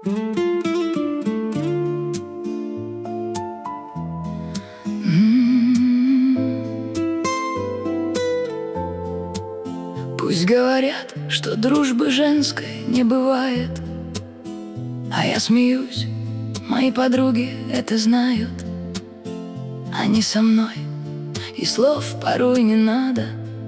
Пусть говорят, что дружбы женской не бывает, а я смеюсь, мои подруги это знают. Они со мной, и слов порой не надо.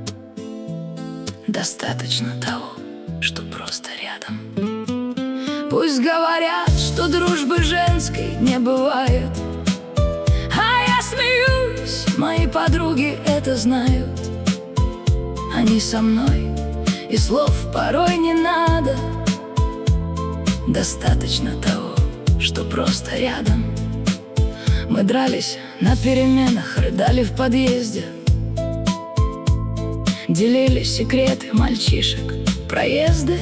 Достаточно того, что просто рядом. Пусть говорят, что дружбы женской не бывает, а я смеюсь, мои подруги это знают. Они со мной, и слов порой не надо. Достаточно того, что просто рядом. Мы дрались на переменах, рыдали в подъезде, делили секреты мальчишек, проезды.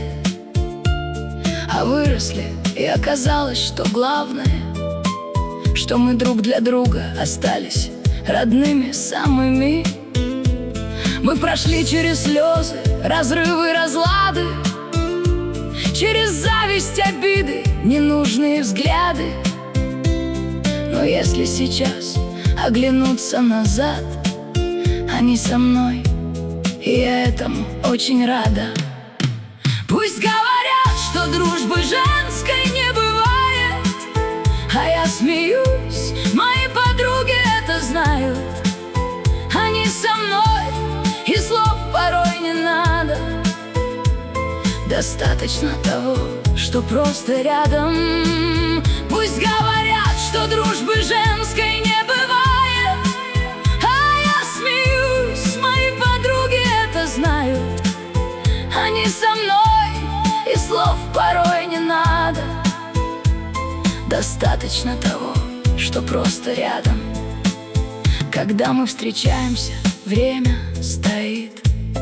А выросли, и оказалось, что главное, что мы друг для друга остались родными самыми. Мы прошли через слезы, разрывы, разлады, через зависть, обиды, ненужные взгляды. Но если сейчас оглянуться назад, они со мной, и я этому очень рада. Пусть говорят, что дружбы женской не бывает, а я смеюсь, мои подруги это знают. Они со мной, и слов порой не надо. Достаточно того, что просто рядом. Пусть говорят, что дружбы женской не бывает, а я смеюсь, мои подруги это знают. Они со мной, и слов порой не надо. Достаточно того, что просто рядом. Когда мы встречаемся, время стоит,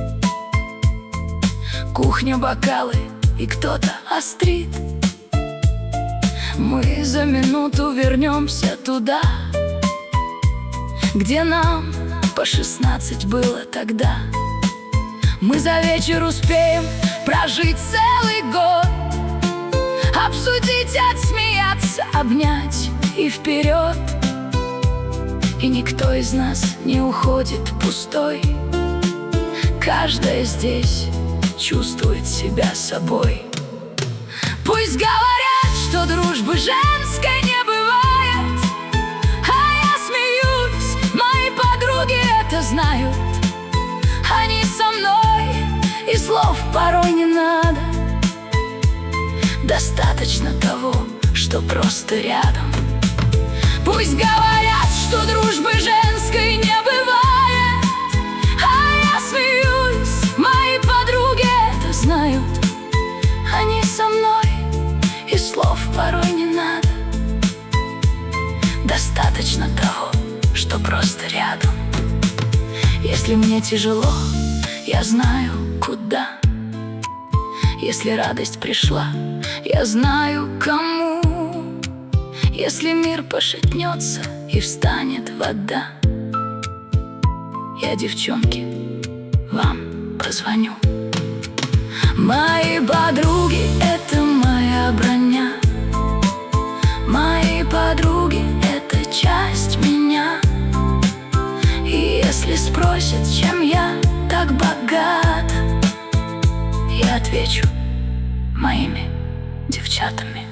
кухня, бокалы, и кто-то острит. Мы за минуту вернемся туда, где нам по 16 было тогда. Мы за вечер успеем прожить целый год, обсудить, отсмеяться, обнять и вперед. И никто из нас не уходит пустой. Каждая здесь чувствует себя собой. Пусть говорят, что дружбы женской не бывает, а я смеюсь, мои подруги это знают. Они со мной, и слов порой не надо. Достаточно того, что просто рядом. Пусть говорят, что дружбы женской не бывает, а я смеюсь, мои подруги это знают. Они со мной, и слов порой не надо. Достаточно того, что просто рядом. Если мне тяжело, я знаю, куда. Если радость пришла, я знаю, кому. Если мир пошатнется и встанет вода, я, девчонки, вам позвоню. Мои подруги — это моя броня. Мои подруги — это часть меня. И если спросят, чем я так богата, я отвечу: моими девчатами.